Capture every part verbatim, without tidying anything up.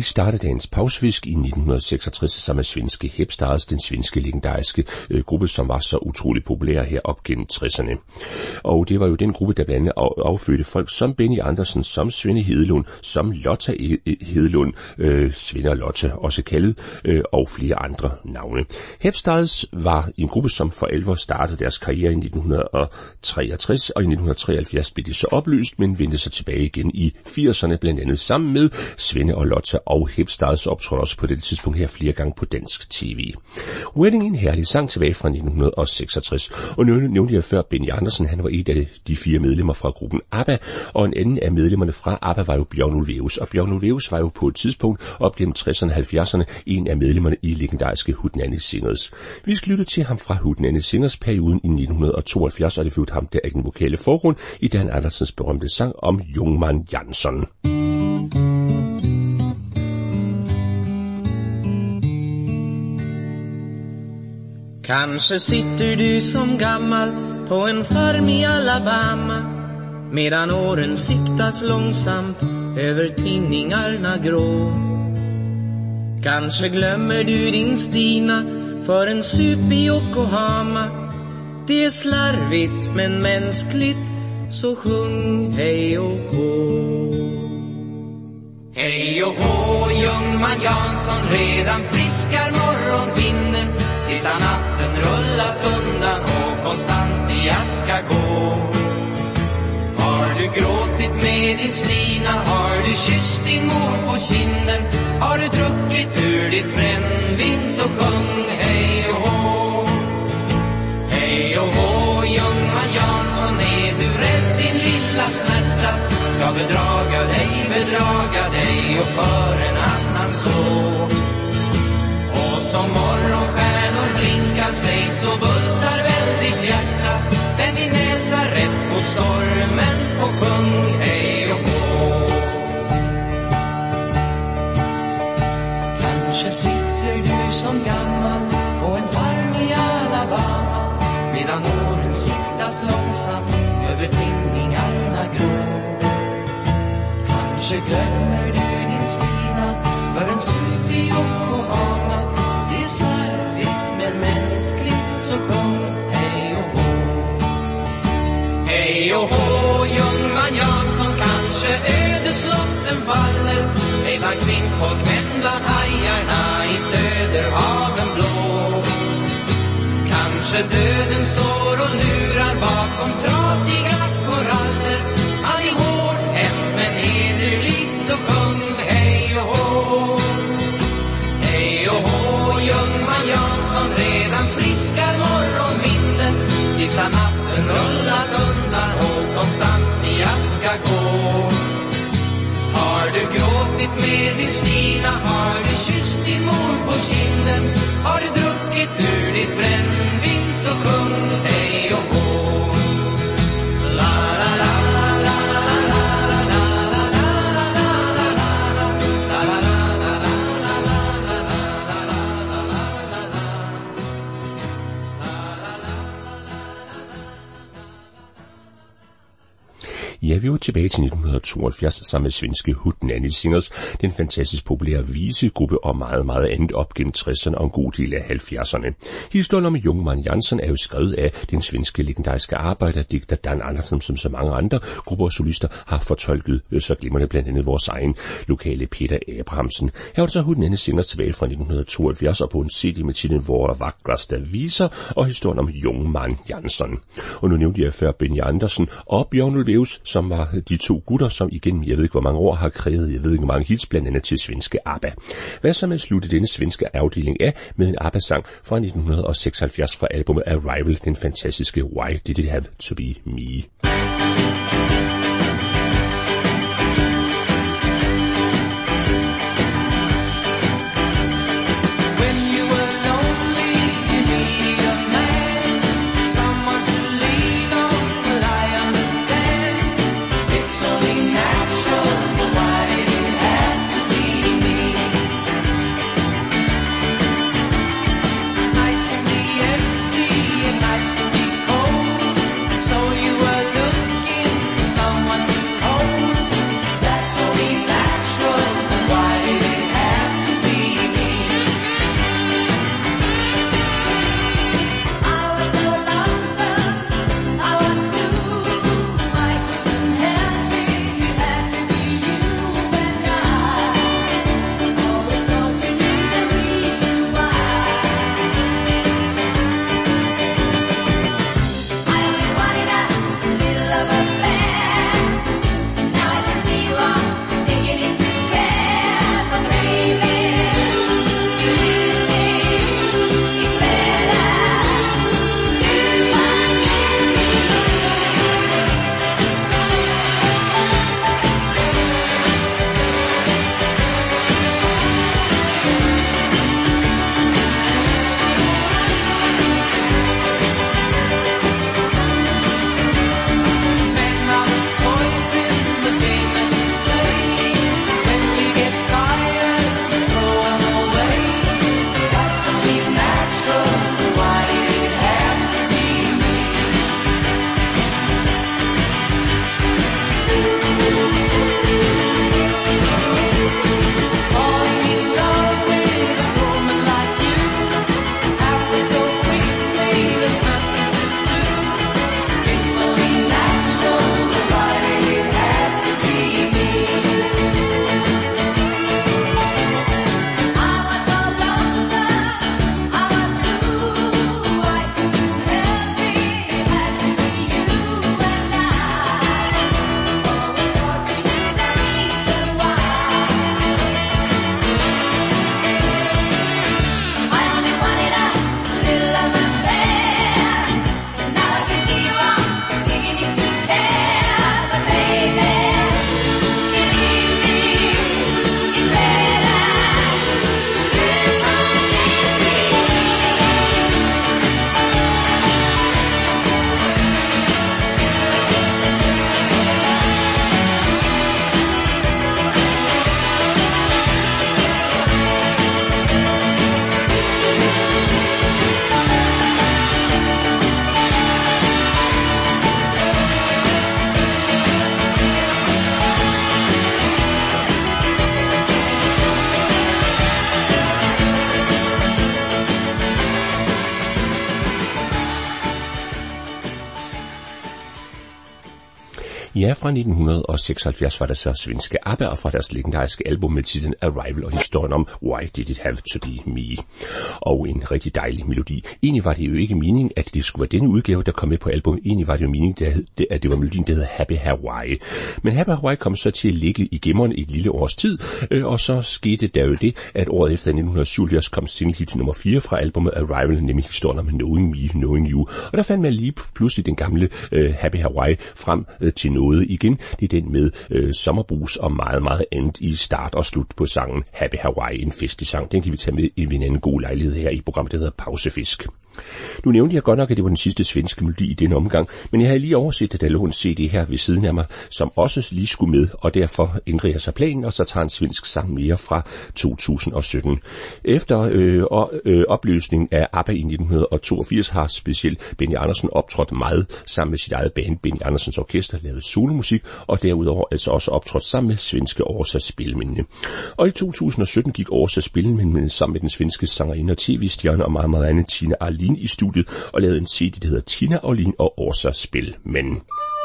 startede dagens Pausfisk i nitten seksogtres sammen med svenske Hepstars, den svenske legendariske øh, gruppe, som var så utrolig populær her op gennem tresserne. Og det var jo den gruppe, der blandt andet affødte folk som Benny Andersen, som Svende Hedelund, som Lotta Hedelund, øh, Svende og Lotte også kaldet, øh, og flere andre navne. Hepstars var en gruppe, som for alvor startede deres karriere i nitten treogtres, og i nitten treoghalvfjerds blev de så opløst, men vendte sig tilbage igen i firserne, blandt andet sammen med Svende og Lotte, og Hepstars optrådte også på dette tidspunkt her flere gange på dansk tv. Wedding, en herlig sang tilbage fra nitten seksogtres, og nu nævnte jeg før Benny Andersen, han var et af de fire medlemmer fra gruppen ABBA, og en anden af medlemmerne fra ABBA var jo Bjørn Ulvaeus, og Bjørn Ulvaeus var jo på et tidspunkt op gennem tresserne og halvfjerdserne en af medlemmerne i legendariske Hootenanny Singers. Vi skal lytte til ham fra Hootenanny Singers perioden i nitten tooghalvfjerds, og det fødte ham der i den vokale forgrund i Dan Andersens berømte sang om Jungmann Jansson. Kanske sitter du som gammal på en farm i Alabama, medan åren siktas långsamt över tinningarna grå. Kanske glömmer du din Stina för en sup i Yokohama. Det är slarvigt men mänskligt, så sjung hej och hå. Hej och hå, Jungmann Jansson, redan friskar morgonvinden. Sista natten rullat undan och Konstantia ska gå. Har du gråtit med din Stina, har du kysst din mor på kinden, har du druckit ur ditt brännvin, så sjung hej och hå. Hej och hå, Jungmann Jansson, är du rädd din lilla smärta, ska bedraga dig, bedraga dig och för en annan så. Och som morgonstjärnor blinkar sig, så bultar väldigt hjärta, vänd din näsa rätt mot stormen och sjung hej och hå. Kanske sitter du som gammal på en farm i Alabama, medan åren siktas långsamt över tinningarna grå. Kanske glömmer du din Stina för en sup i Yokohama. Det är slarvigt men mänskligt, så sjung hej och hå. Hej och hå, Jungmann Jansson, kanske ödeslotten faller, ej bland kvinnfolk men bland hajarna i Söderhaven blå. Kanske döden står och lurar bakom trasiga koraller, han är hårdhänt men hederlig, så sjung hej och hå. Hej och hå, Jungmann Jansson, redan friskar morgonvinden. Sista natten rullat undan och Konstantia ska gå. Har du gråtit med din Stina, har du kysst din mor på kinden, har du druckit ur ditt brännvin, så sjung hej och hå. La la la la la la la la la la la la Ja, vi var tilbage til nitten tooghalvfjerds sammen med svenske Hootenanny Singers, den fantastisk populære visegruppe og meget, meget andet op gennem tresserne og en god del af halvfjerdserne. Historien om Jungmann Jansson er jo skrevet af den svenske legendariske arbejderdigter Dan Andersen, som så mange andre grupper og solister har fortolket, så glimrende blandt andet vores egen lokale Peter Abrahamsen. Her var det så Hootenanny Singers tilbage fra nitten tooghalvfjerds og på en C D med titlen Våra vackraste visor og historien om Jungmann Jansson. Og nu nævnte jeg før Benny Andersen og Bjørn Ulvaeus, som var de to gutter, som igen, jeg ved ikke hvor mange år, har krævet, jeg ved ikke hvor mange hits, blandt andet til svenske ABBA. Hvad så med at slutte denne svenske afdeling af med en ABBA-sang fra nitten seksoghalvfjerds fra albumet Arrival, den fantastiske Why Did It Have To Be Me? Nights can be empty and nights can be cold, so you were looking Ja, fra nitten seksoghalvfjerds var der så svenske ABBA, og fra deres legendariske album med titlen Arrival og historien om Why Did It Have To Be Me. Og en rigtig dejlig melodi. Egentlig var det jo ikke meningen, at det skulle være denne udgave, der kom med på albumet. Egentlig var det jo meningen, at det var melodien, der hed Happy Hawaii. Men Happy Hawaii kom så til at ligge i gemmerne i et lille års tid, og så skete der jo det, at året efter nitten syvogfirs kom single hit nummer fire fra albumet Arrival, nemlig historien om Knowing Me, Knowing You. Og der fandt man lige pludselig den gamle uh, Happy Hawaii frem uh, til noget igen. Det er den med uh, sommerbrus og meget, meget andet i start og slut på sangen Happy Hawaii, en festlig sang. Den kan vi tage med i en anden god lejlighed her i programmet, der hedder Pausefisk. Nu nævnte jeg godt nok, at det var den sidste svenske melodi i denne omgang, men jeg havde lige overset, at der lå en C D her ved siden af mig, som også lige skulle med, og derfor ændrer jeg så planen, og så tager en svensk sang mere fra to tusind og sytten. Efter øh, og, øh, opløsningen af ABBA i nitten toogfirs har specielt Benny Andersen optrådt meget sammen med sit eget band, Benny Andersens Orkester, lavet solomusik, og derudover altså også optrådt sammen med svenske Årsa Spelmændene. Og i to tusind og sytten gik Årsa Spelmændene sammen med den svenske sangerinde og tv-stjerne og meget, meget andet Tina Arlin i studiet og lavede en C D, der hedder Tina Arlin og Årsa Spelmænd.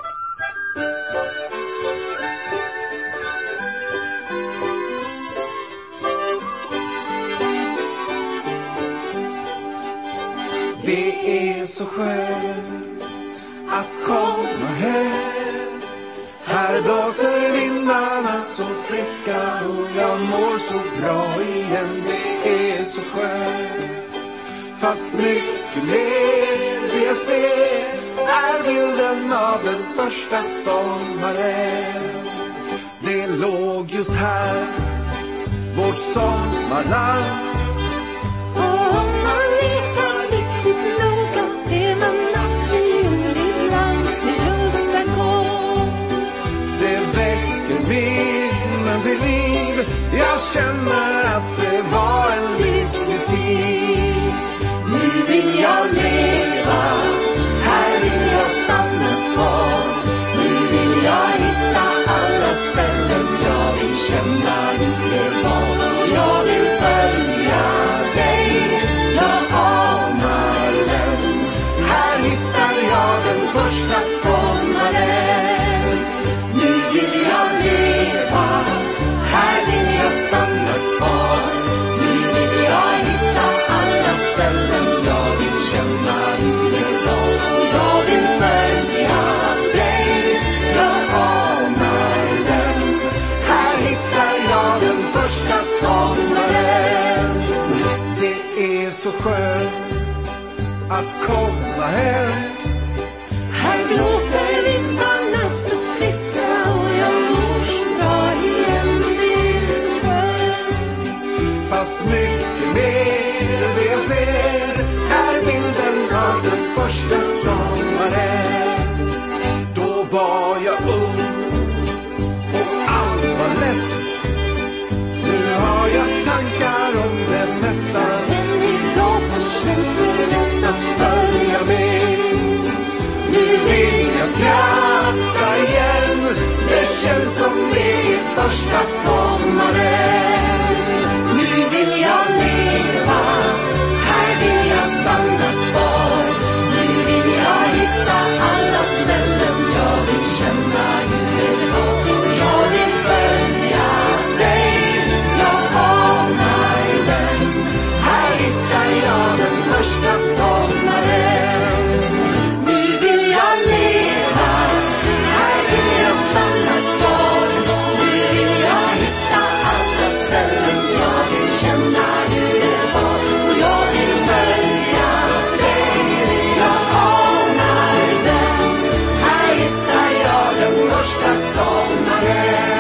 Det är så skönt att komma hem. Här blåser vindarna så friska och jag mår så bra igen. Det är så skönt. Fast mycket mer det jag ser är bilden av den första sommaren. Det låg just här, vårt sommarland. Och om man letar riktigt noga ser man att vi ibland det luktar gott. Det väcker minnen till liv. Jag känner att det var en lycklig tid. Nu vill jag leva, här vill jag stanna kvar. Nu vill jag hitta alla ställen jag vill känna hur det var. Jag vill följa dig, jag anar den. Här hittar jag den första sommaren. Nu vill jag leva, här vill jag stanna kvar. Nu vill jag hitta alla ställen jag vill känna hur det var. Jag vill följa dig, jag anar den. Här hittar jag den första sommaren. Det är så skönt att komma hem. Här blåser vindarna så friska och jag mår så bra igen. Det är så skönt. Fast mycket mer det jag ser är bilden av den första sommaren. Då var jag ung och allt var lätt. Nu har jag tankar om det mesta. Men idag så känns det lätt att Följa med. Nu vill jag skratta igen. Det känns som det är första sommaren. Nu vill jag leva, här vill jag stanna kvar. Nu vill jag hitta alla ställen jag vill känna hur det var. Jag vill följa dig, jag anar den. Här hittar jag den första sommaren. Nu vill jag leva, här vill jag stanna kvar. Nu vill jag hitta alla ställen jag vill känna hur det var. Och jag vill följa dig, jag anar den. Här hittar jag den första sommaren.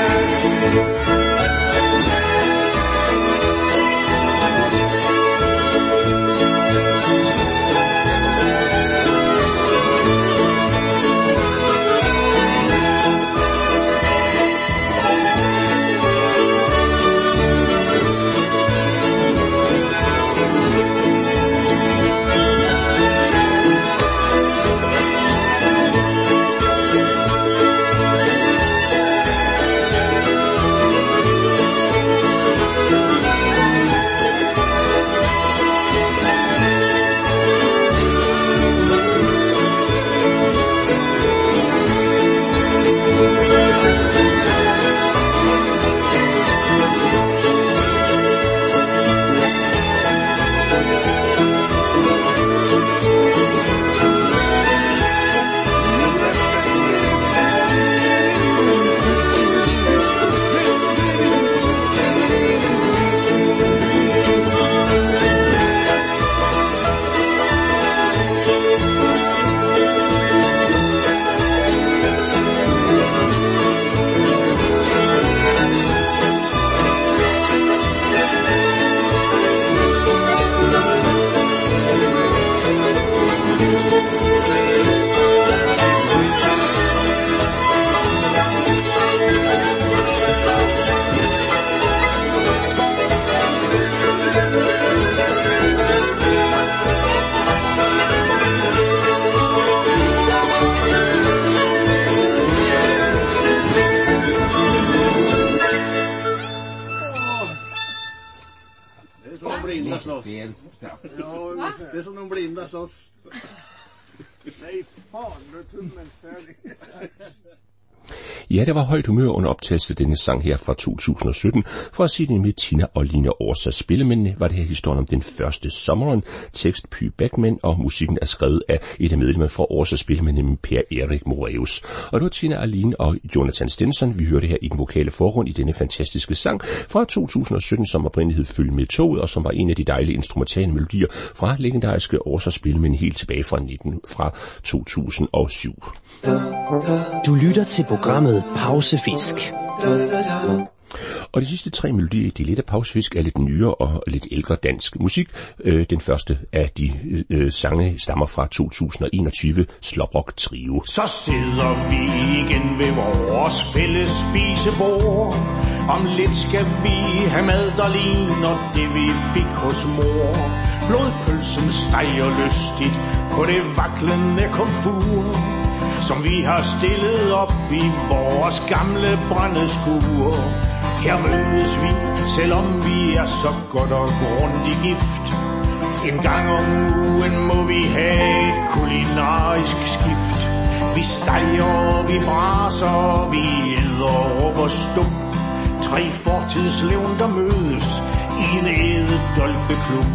blinda slåss. Ja, det är som de blinda slåss. Nej, fan, du är tummelfärdig. Ja, der var højt humør under optagelsen af denne sang her fra to tusind og sytten. For at sige det med Tina og Line Orsa Spillemændene, var det her historien om den første sommeren. Tekst Py Beckmann, og musikken er skrevet af et af medlemmerne fra Orsa Spillemændene, Per Erik Moraeus. Og det var Tina Aline og Jonathan Stenson, vi hørte her i den vokale forgrund i denne fantastiske sang fra to tusind og sytten, som oprindeligt hed Følg med toget, og som var en af de dejlige instrumentale melodier fra legendariske Orsa Spillemænd helt tilbage fra, nitten, fra to tusind og syv. Du lytter til programmet Pausefisk. Og de sidste tre melodier, de lidt af Pausefisk, er lidt nyere og lidt ældre dansk musik. Øh, den første af de øh, sange stammer fra to tusind og enogtyve, Slåbrok Trio. Så sidder vi igen ved vores fælles spisebord. Om lidt skal vi have mad, der ligner det vi fik hos mor. Blodpølsen steger lystigt på det vaklende komfur, som vi har stillet op i vores gamle brændeskur. Her mødes vi, selvom vi er så godt og grundigt gift. En gang om ugen må vi have et kulinarisk skift. Vi steger, vi braser, vi æder råb og stup. Tre fortidslevn, der mødes i en æde dolkeklub.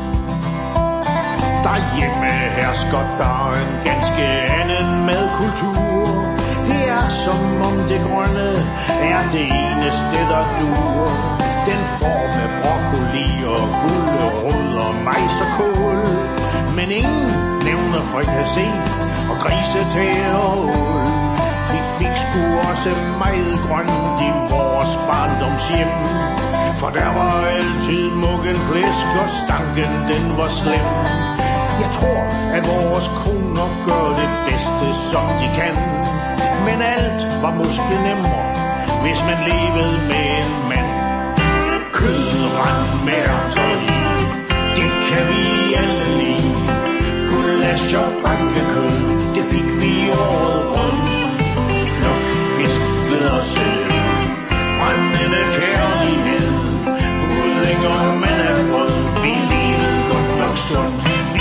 Derhjemme hersker der en ganske anden madkultur. Det er som om det grønne er det eneste, der dur. Den får med broccoli og gulerod og majs og kål. Men ingen nævner frikassé og grisetæer og ål. Vi fik sgu også meget grønt i vores barndomshjem. For der var altid muggen flæsk, og stanken den var slem. Jeg tror, at vores koner gør det bedste, som de kan. Men alt var måske nemmere, hvis man levede med en mand. Kød, rand, mærter i, det kan vi alle lide. Gulasch og bankekød, det fik vi året rundt. Pluk, fisk, glæder sig, brændende kærlighed. Budding og mandebrød, vi levede godt nok sundt.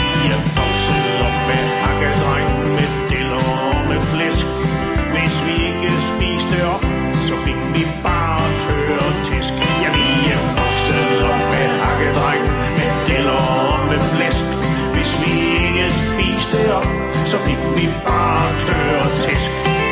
Så fik vi bare tør tæsk.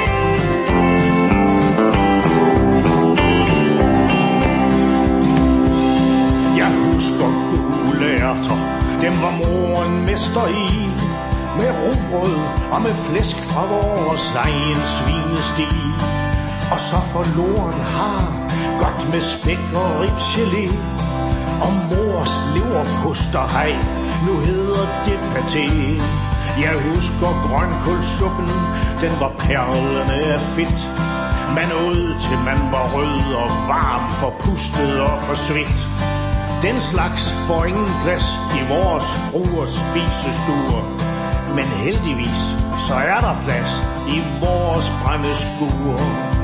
Jeg husker gule ærter, dem var moren mester i. Med rugbrød og med flæsk fra vores egen svinesti. Og så forloren har godt med spæk og ribsgelé. Og mors leverpost og hej, nu hedder det paté. Jeg husker grønkålsuppen, den var perlende af fedt. Man åd til man var rød og varm, forpustet og forsvidt. Den slags får ingen plads i vores fruers spisestuer. Men heldigvis, så er der plads i vores brændeskuer.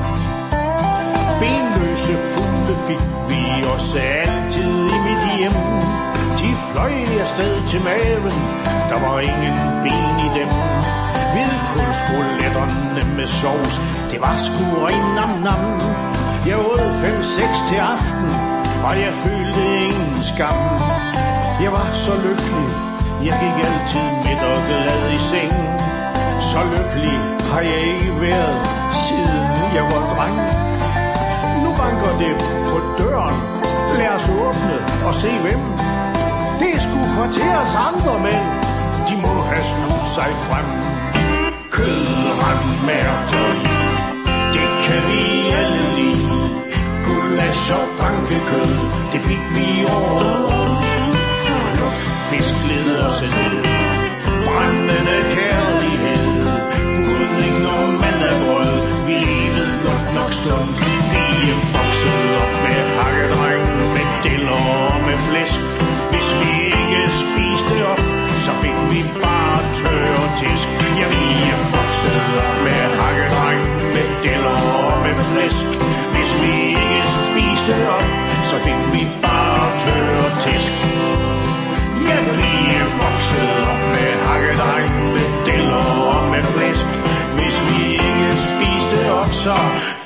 Benløse fugle fik vi også altid i mit hjem. De fløj afsted til maven, der var ingen ben i dem. Hvidkålsrouletterne med sovs, det var sgu ren nam nam. Jeg åd fem seks til aften, og jeg følte ingen skam. Jeg var så lykkelig, jeg gik altid midt og glad i seng. Så lykkelig har jeg ikke været, siden jeg var dreng. Nu banker det på døren, lad os åbne og se hvem. Det er sgu kvarterets andre mænd, de må have snus sig frem. Kød, rand, mærter i, det kan vi alle lide. Gulasch og bankekød, det fik vi året rundt. Fisk led os ned, brændende kærlighed. Budding og mandebrød, vi levede godt nok stund. Vi er vokset op med hakkedreng, med diller og med flæsk. Hvis vi ikke spiste op, så fik vi bare tør tæsk. Ja, vi er vokset op med hakkedreng, med diller og med flæsk. Hvis vi ikke spiste op, så fik vi bare tør tæsk.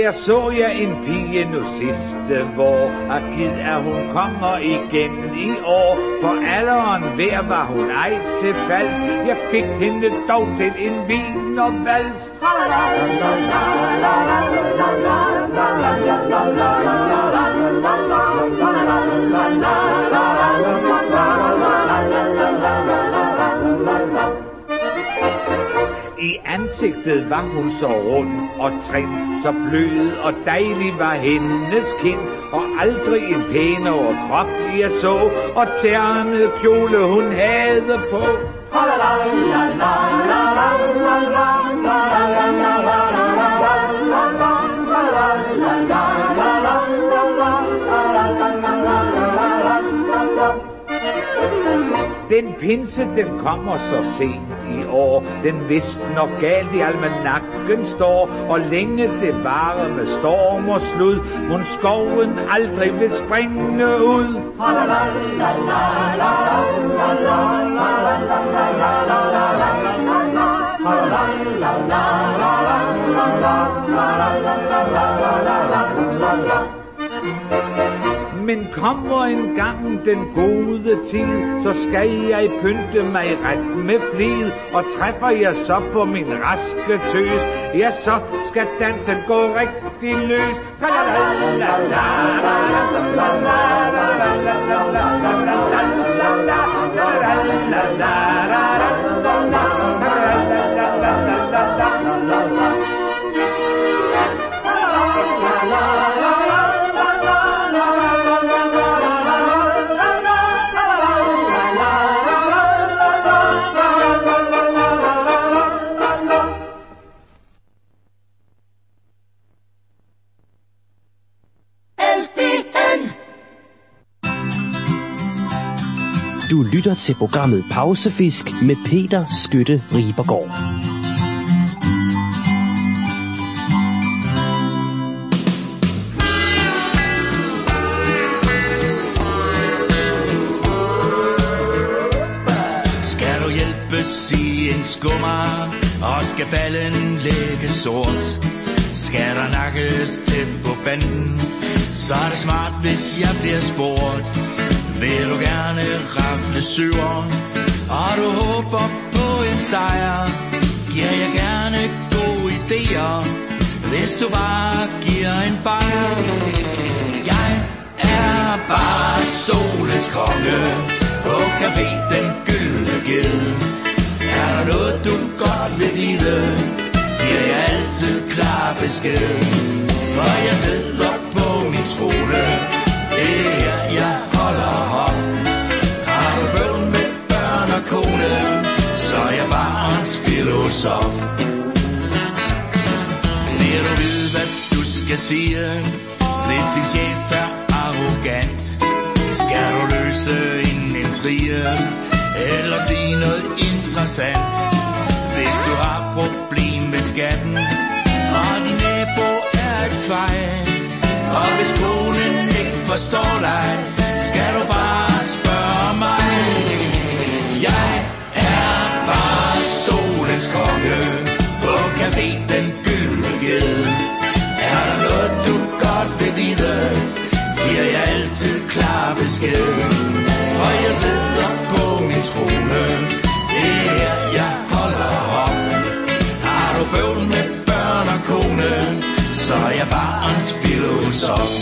Der så jeg en pige nu sidste vår, og givet at hun kommer igen i år. For alderen hver var hun ej til falsk. Jeg fik hende dog til en vin og vals. I ansigtet var hun så rund og trin, så blød og dejlig var hendes kind, og aldrig en pænere krop jeg så, og terne kjole hun havde på. Den pinse, den kommer så sent i år. Den vidst nok galt i almanakken står, og længe det varer med storm og slud, mon skoven aldrig vil springe ud. Men kommer en gang den gode tid, så skal jeg pynte mig ret med flid, og træffer jeg så på min raske tøs, ja, så skal dansen gå rigtig løs. Du lytter til programmet Pausefisk med Peter Skytte Ribergaard. Skal du hjælpes i en skummer, og skal ballen lægge sort? Skal der nakkes tæt på banden, så er det smart, hvis jeg bliver spurgt. Vil du gerne rafle syver, og du håber på en sejr, giver jeg gerne gode idéer, hvis du bare giver en bajer. Jeg er bare solens konge, på café Den Gyldne Ged. Er der noget du godt vil vide, giver jeg altid klar besked. For jeg sidder på min trone, det er her jeg holder hop. Har du bøvl med børn og kone, så er jeg barns filosof. Vil du vide hvad du skal sige, hvis din chef er arrogant? Skal du løse en intrige, eller sige noget interessant? Hvis du har problem med skatten, og din nabo er et fejl, og hvis konen ikke forstår dig, skal du bare spørge mig. Jeg er bare solens konge, på café Den Gyldne Ged. Er der noget du godt vil vide, giver jeg altid klar besked. For jeg sidder på min trone, det er her jeg holder hop. Har du bøvl med børn og kone, så er jeg barns filosof.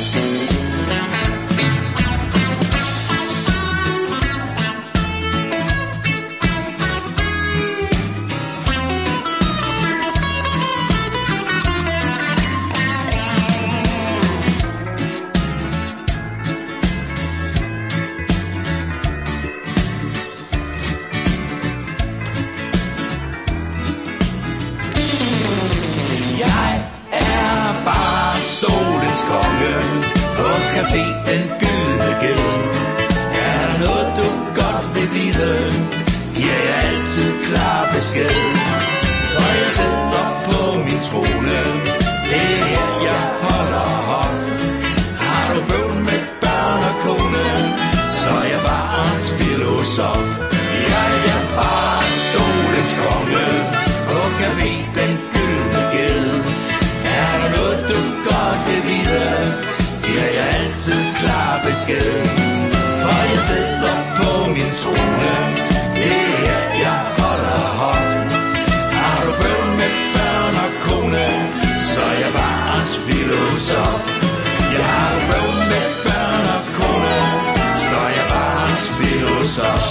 For jeg sidder på min trone, det er her, jeg holder hånd. Har du bøvl med børn og kone, så er jeg barns filosof. Jeg har du bøvl med børn og kone, så er jeg barns filosof.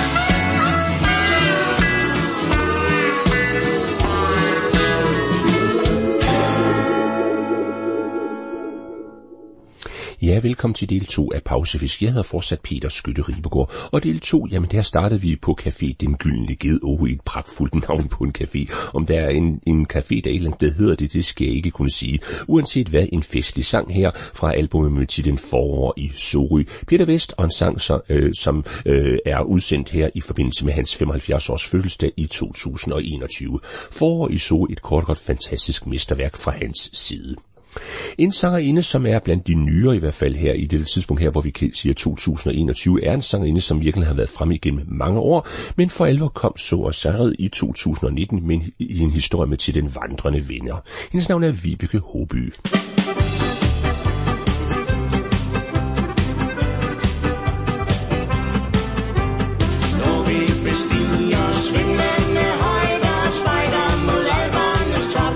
Ja, velkommen til del to af Pausefisk. Jeg hedder fortsat Peter Skytte Ribegaard, og del to, jamen der startede vi på Café Den Gyldne Ged, oh, et pragtfuldt navn på en café. Om der er en, en café, der et eller andet, der hedder det, det skal jeg ikke kunne sige. Uanset hvad, en festlig sang her fra albumet med titlen Forår i Sorø. Peter Vest, og en sang, så, øh, som øh, er udsendt her i forbindelse med hans femoghalvfjerds års fødselsdag i to tusind og enogtyve. Forår i Sorø, et kort godt fantastisk mesterværk fra hans side. En sangerinde, som er blandt de nyere i hvert fald her i dette tidspunkt her, hvor vi siger to tusind og enogtyve, er en sangerinde, som virkelig har været fremme igennem mange år, men for alvor kom så og sangret i to tusind og nitten med en, i en historie med til den vandrende venner. Hendes navn er Vibeke Håby. Når vi bestiger svingende højder, spejder mod alvernes top.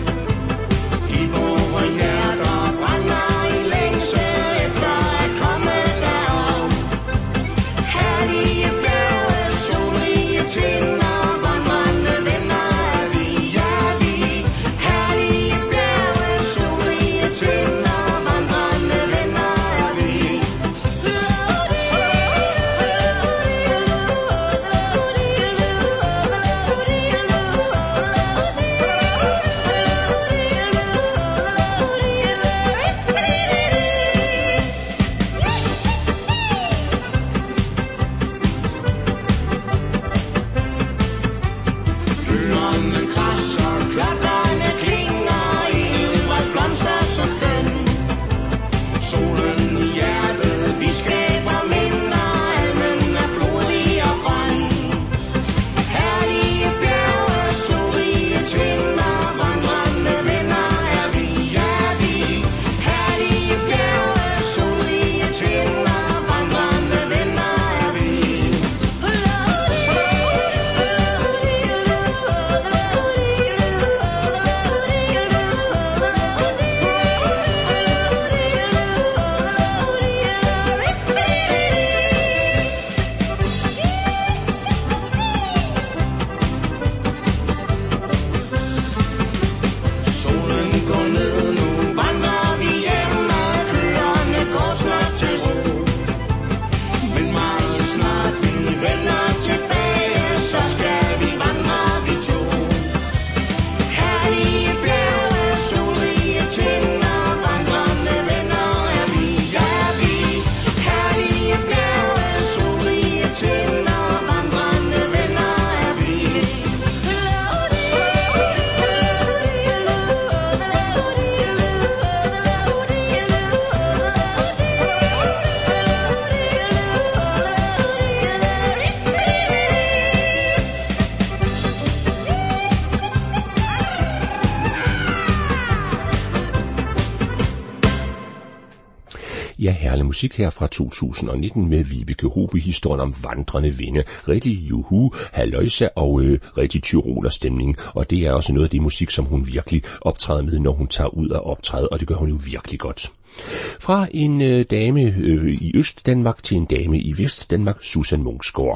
Ja, herlig musik her fra to tusind og nitten med Vibeke Håby, historien om vandrende vinde. Rigtig juhu, halløjsa og øh, rigtig tyrolerstemning. Og det er også noget af det musik, som hun virkelig optræder med, når hun tager ud og optræder, og det gør hun jo virkelig godt. Fra en øh, dame øh, i Øst-Danmark til en dame i Vest-Danmark, Susan Munksgaard.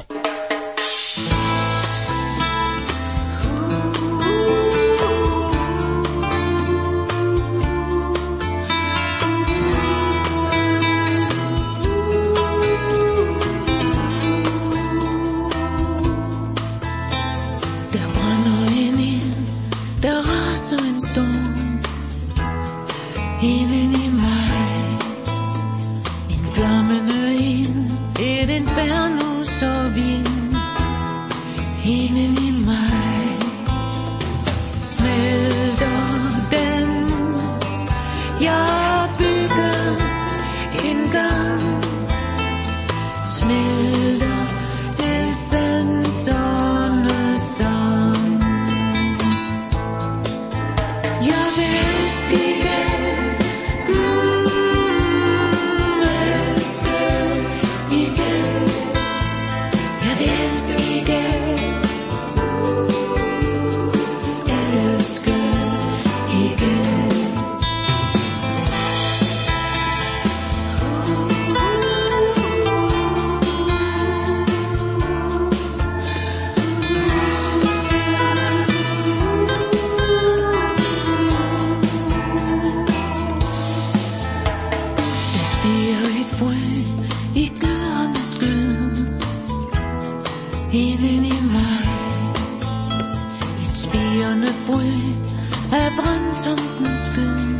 horisonten skøn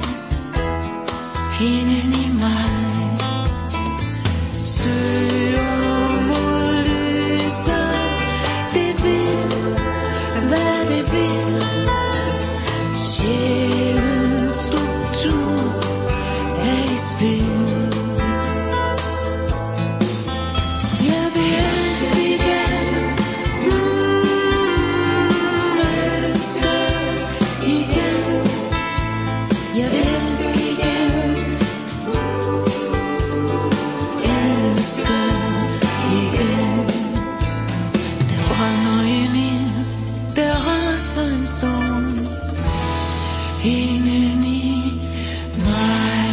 inden i mig. Søger mod lyset, det ved, hvad det vil. Sjælens struktur er i spil. Jeg vil elske igen, mm, elske igen. Jeg vil elske igen, elske igen. Der brænder en ild, der raser en storm inden i mig.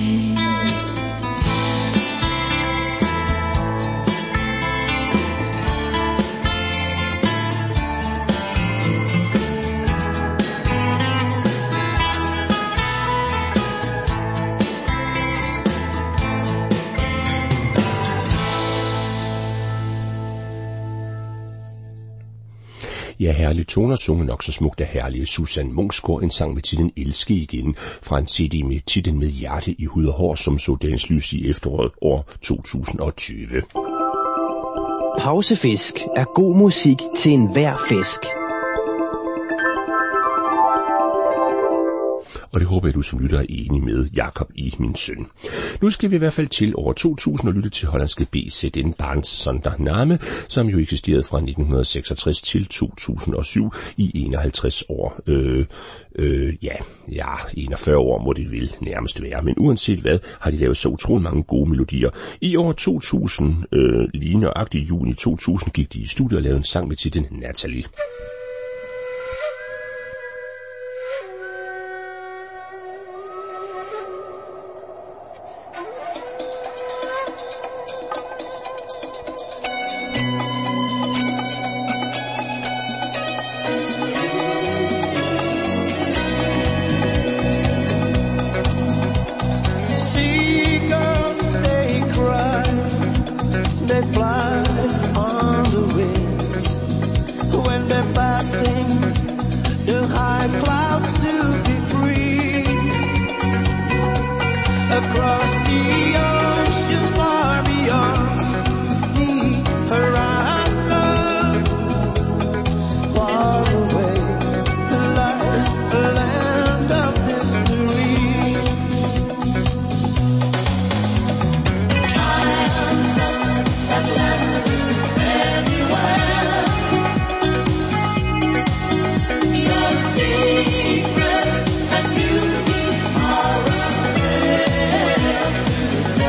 Ja, herlige toner sunget nok så smukt af herlige Susan Munksgaard, en sang med titlen Elske igen, fra en C D med titlen Med hjerte i hud og hår, som så dagens lys i efteråret år to tusind og tyve. Pausefisk er god musik til enhver fisk. Og det håber jeg, du som lytter er enig med Jakob i, min søn. Nu skal vi i hvert fald til år to tusind og lytte til hollandske B Z N Barnes Zonder Name, som jo eksisterede fra nitten seksogtres til to tusind og syv i enoghalvtreds år. Øh, øh, ja, ja, enogfyrre år må det vel nærmest være. Men uanset hvad, har de lavet så utrolig mange gode melodier. I år to tusind, øh, lige nøjagtigt i juni to tusind, gik de i studiet og lavede en sang med titlen Natalie. Secrets and beauty are a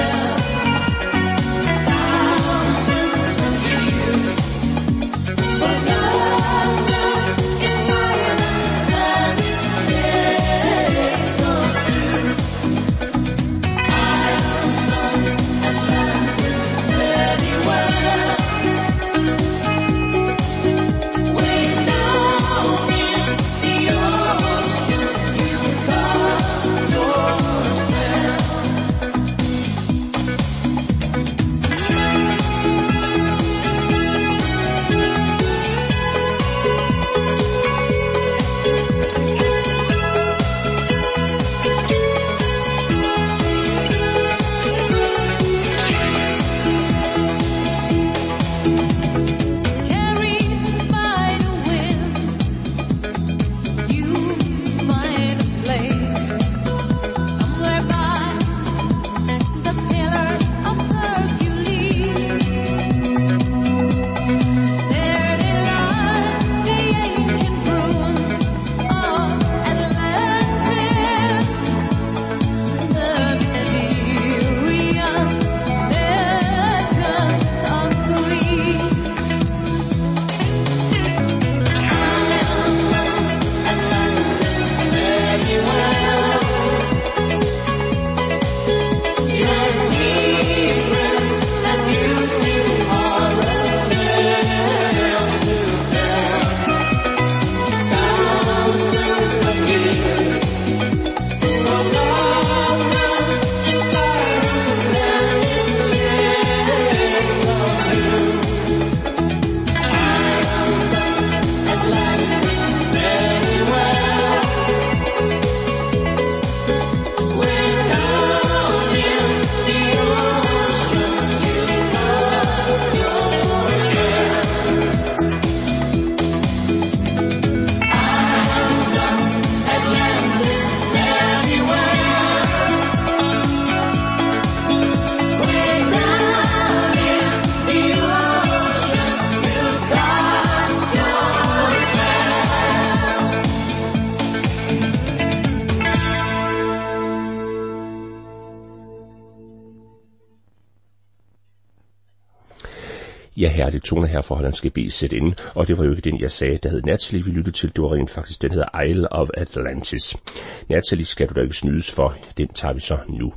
Ja, her er det toner her for hollandske B Z N, og det var jo ikke den, jeg sagde, der hed Natalie, vi lyttede til. Det var rent faktisk, den hedder Isle of Atlantis. Natalie skal du da ikke snydes for, den tager vi så nu.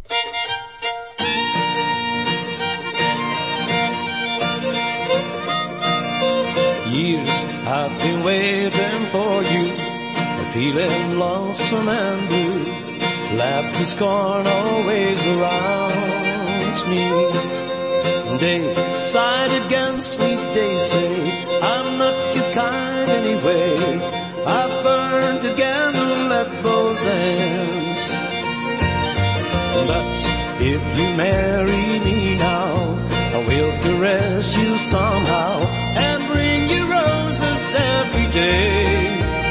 Years I've been waiting for you, feeling lonesome and blue. Laughter, scorn always around me. They side against me, they say I'm not your kind anyway. I've burned together, let both ends. But if you marry me now, I will caress you somehow and bring you roses every day.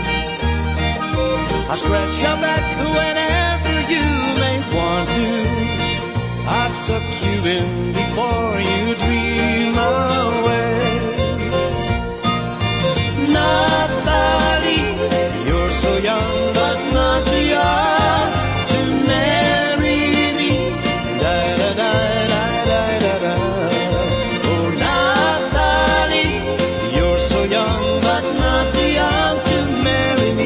I scratch your back whenever you may want to. I tuck you in before you dream away. Natalie, you're so young but not too young to marry me. Da da da da da da da. Oh Natalie, you're so young but not too young to marry me.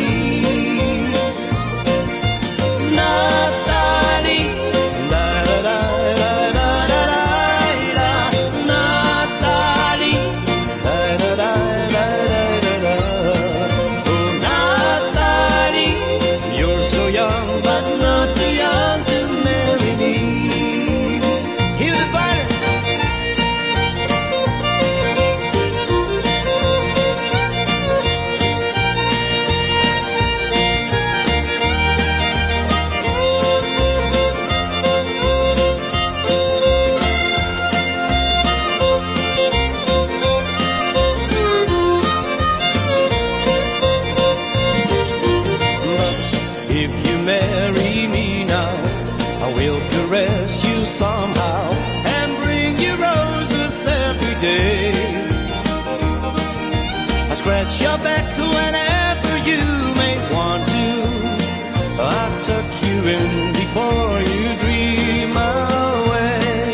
Natalie, da da da da da da da. Natalie, da da da da da da. Oh Natalie, you're so young but not too young to marry me. Hear the fire. If you marry me now, I will caress you somehow and bring you roses every day. I scratch your back whenever you may want to. I tuck you in before you dream away.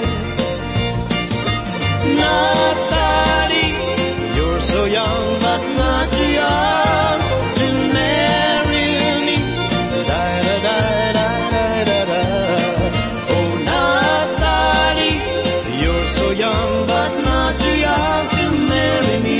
Natalie, you're so young but not too young to marry me. Da da da da da da da. Oh Natalie, you're so young but not too young to marry me.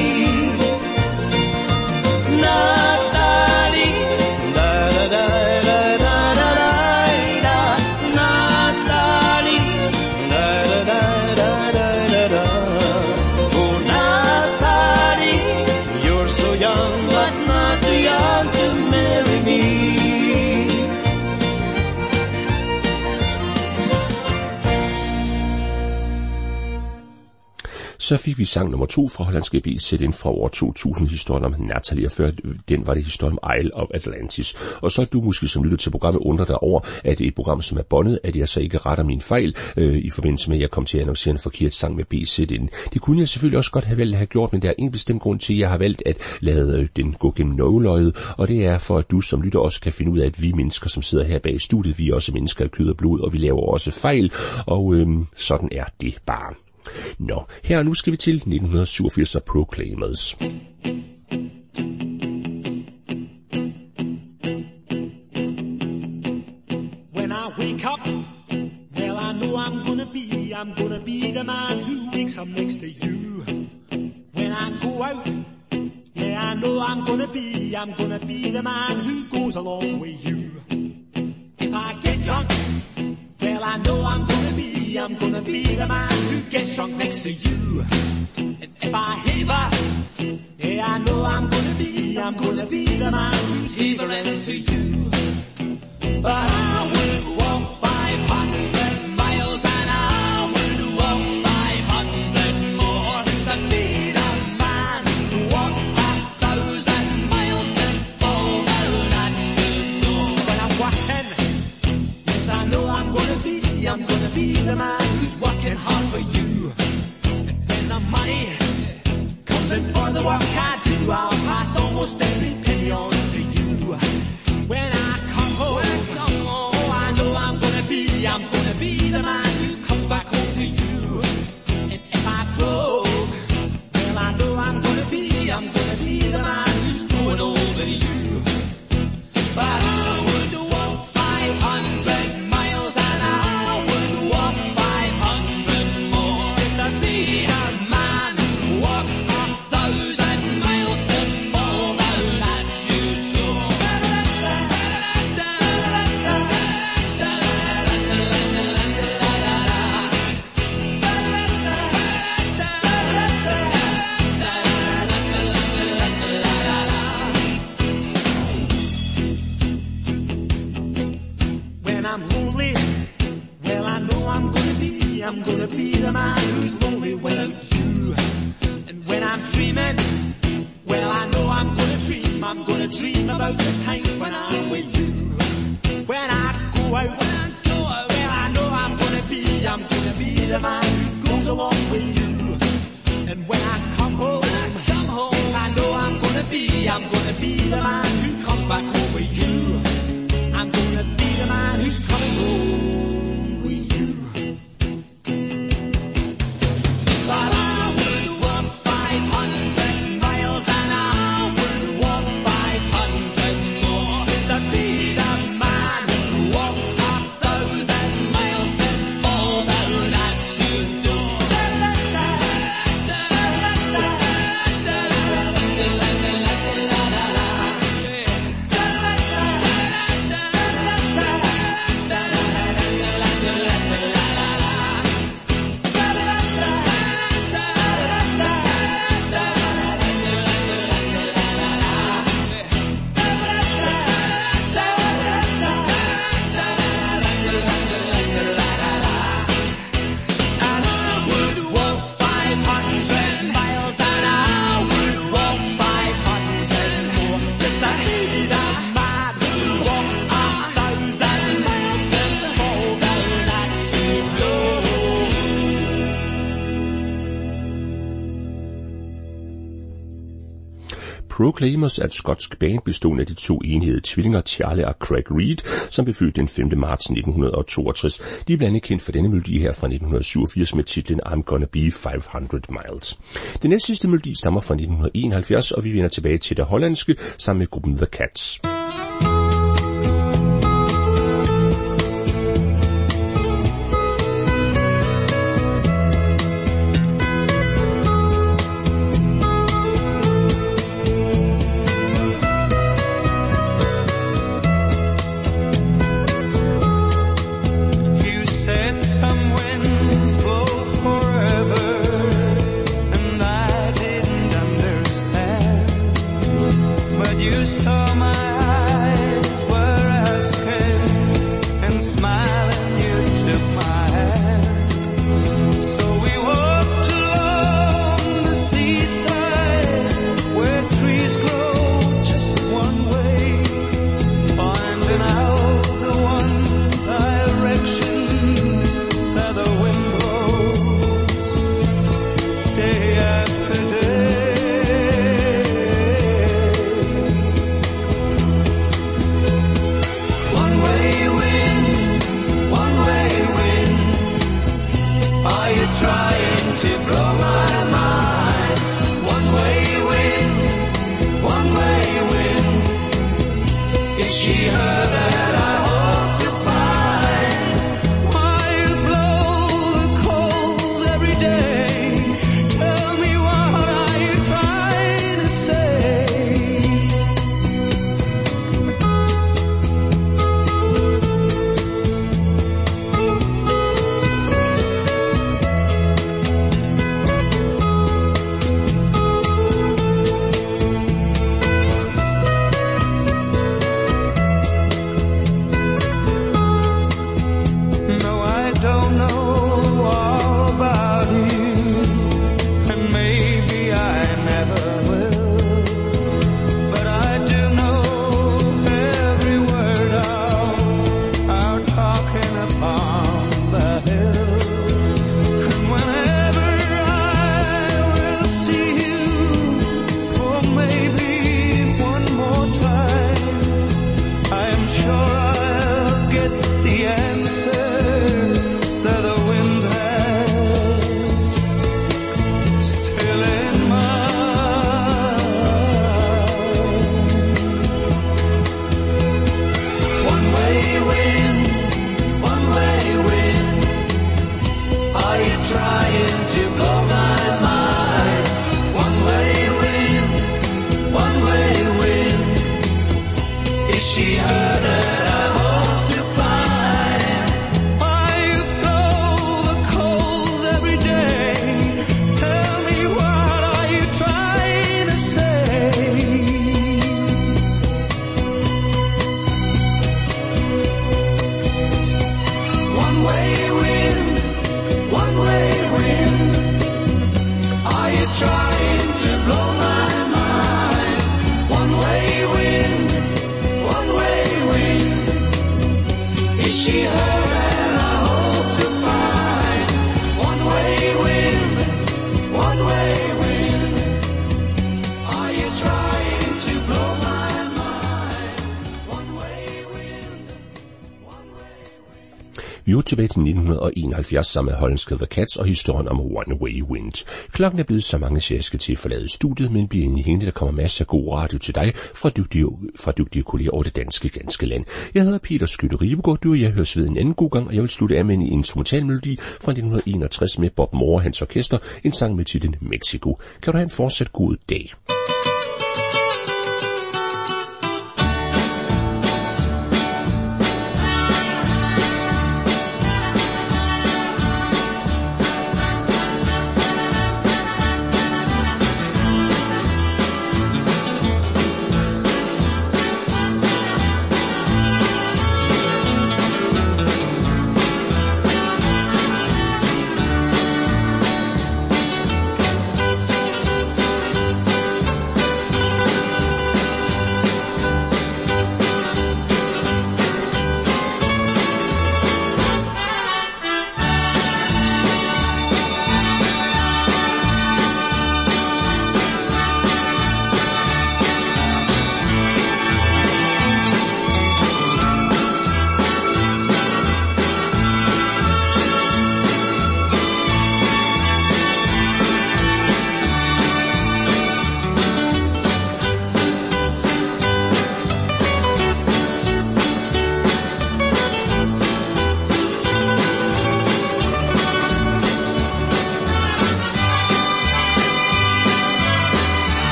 Natalie, da da da da da da da. Natalie, da da da da da da da. Oh Natalie, you're so young but not too young to marry me. Så fik vi sang nummer to fra hollandske B Z N fra år to tusind, historien om Natalie, og før den var det historien om Isle of Atlantis. Og så er du måske som lytter til programmet undrer dig over, at det er et program, som er båndet, at jeg så ikke retter min fejl øh, i forbindelse med, at jeg kom til at annoncere en forkert sang med B Z N. Det kunne jeg selvfølgelig også godt have valgt at have gjort, men der er en bestemt grund til, at jeg har valgt at lade øh, den gå gennem nåløjet, og det er for, at du som lytter også kan finde ud af, at vi mennesker, som sidder her bag i studiet, vi er også mennesker af kød og blod, og vi laver også fejl, og øh, sådan er det bare. Nå, her nu skal vi til nitten syvogfirs og Proclaimers. When I wake up, well I know I'm gonna be, I'm gonna be the man who wakes up next to you. When I go out, yeah I know I'm gonna be, I'm gonna be the man who goes along with you. If I get drunk, well I know I'm gonna be, I'm gonna be the man who gets drunk next to you. And if I heaver, yeah I know I'm gonna be, I'm gonna be the man who's heavering to you. But I would walk five hundred miles and I would walk five hundred more to be the man who walked a thousand miles to fall down at your door. When I'm walking, yes I know I'm gonna be, I'm gonna be the man who's working hard for you. And when the money comes in for the work I do, I'll pass almost every penny on to you. When I come home, oh I know I'm gonna be the man who comes back home with you. I'm gonna be the man who's coming home with you. But I would walk five hundred miles and I would walk five hundred more to be the man who walks a thousand miles to fall down at your door. Proclaimers er et skotsk band bestående af de to enhedede tvillinger Charlie og Craig Reed, som blev født den femte marts nitten toogtres. De er blandt andet kendt for denne melodi her fra nitten syvogfirs med titlen I'm Gonna Be five hundred miles. Den næste sidste melodi stammer fra nitten enoghalvfjerds, og vi vender tilbage til det hollandske sammen med gruppen The Cats. Saw my eyes were as scared, and smiling you took my hand. So we walked along the seaside, where trees grow just one way, finding out the one direction that the wind blows, day after day. Trying to blow my mind. One way wind, one way wind. Is she her that I hope to find? Why you blow the coals every day? Tell me, what are you trying to say? One way wind, are you trying to blow tilbage til nitten enoghalvfjerds sammen med hollandske The Cats og historien om One Way Wind. Klokken er blevet så mange, så jeg skal til at forlade studiet, men bliver inde i hængende, der kommer masser af god radio til dig fra dygtige, fra dygtige kolleger over det danske ganske land. Jeg hedder Peter Skytte Ribegaard, du og jeg høres ved en anden god gang, og jeg vil slutte af med en instrumentalmelodi fra nitten enogtres med Bob Moore og hans orkester, en sang med titlen Mexico. Kan du have en fortsat god dag.